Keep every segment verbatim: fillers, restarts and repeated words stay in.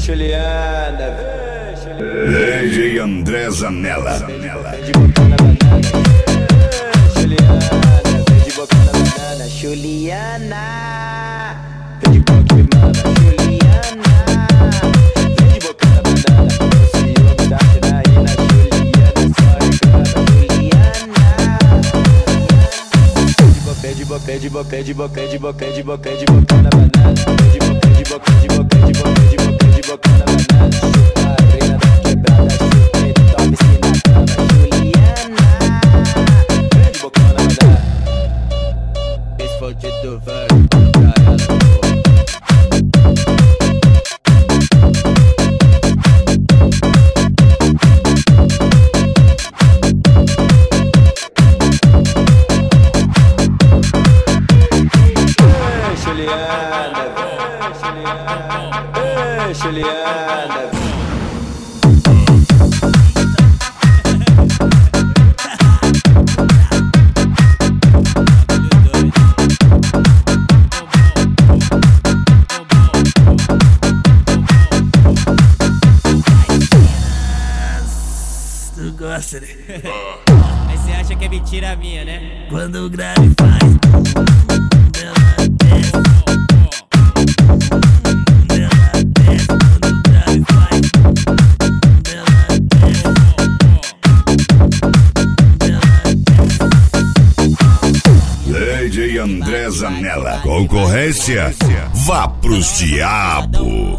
Juliana, D J André Zanella. de boca na banana. Juliana, vem de boca na banana. Juliana, vem de boca me manda. Juliana, vem de boca na banana. Se eu me dar na Juliana, só reclama. Juliana, de boca, de boca, de boca, de boca, de boca, de boca na banana. De boca, de boca, de boca, de boca, de boca, de boca na banana. Chupa a reina da quebrada, chupa e tome-se na cama. Juliana, vem de boca na banana. Esse foi o Tito Velho pra ela, pô. Juliana, Juliana. Tu gosta, né? Aí cê acha que é mentira minha, né? Quando o grave faz, ela desce. D J André Zanella. Concorrência? Vá pros diabo.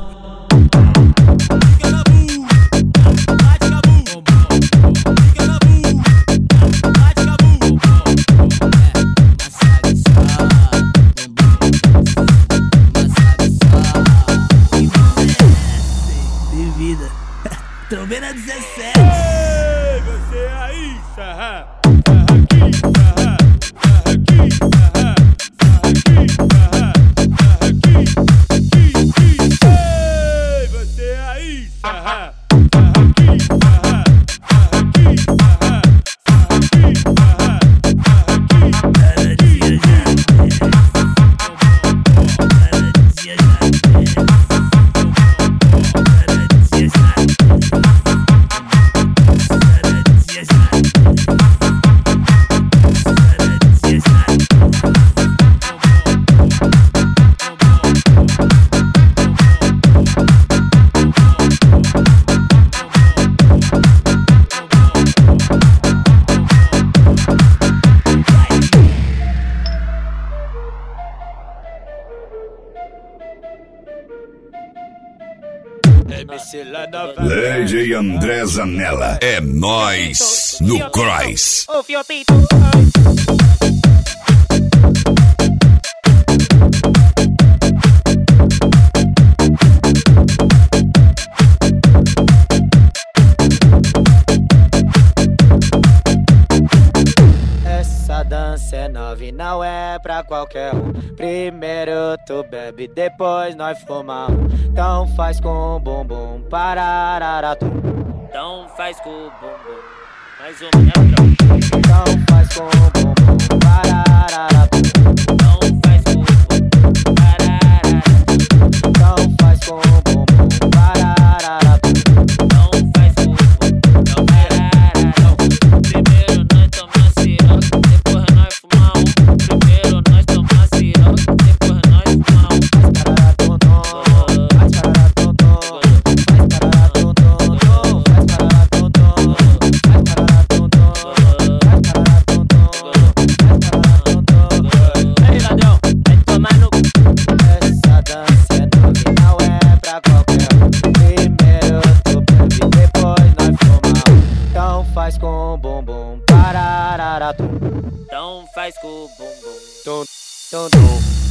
Trombeta dezessete. Ei, você aí, sarra, sarra aqui, sarra, sarra aqui, sarra, sarra aqui, sarra, sarra aqui, aqui, aqui. Ei, você aí, sarra, sarra aqui, sarra, sarra aqui, sarra, sarra aqui, sarra, sarra aqui. Cada dia já desce. Cada dia já desce. Cada dia já desce. D J André Zanella. É nóis no Cross. Ô, fio peito. Essa dança é nova e não é pra qualquer um. Primeiro tu bebe, depois nós fuma um. Então faz com o bumbum, parararatu. Então faz com o bumbum, mais ou menos. Então faz com o bumbum, parararatu. Então faz com o bumbum, parararatu. Então faz com o bumbum, parararatu. Então faz com o bumbum, parararatu. Primeiro nós toma ciroca, depois nós fuma um. Primeiro nós toma ciroca, depois nós fuma um. Faz pararatum-tum, faz pararatum-tum, faz pararatum-tum, faz pararatum-tum, faz pararatum-tum, faz pararatum-tum. Ei, ladrão, vai tomar no cu. Essa dança é nova e não é pra qualquer um. Primeiro tu bebe, depois nós fuma um. Então faz com o bumbum, parararatum. Então faz com o bumbum. Tum, tum, tum.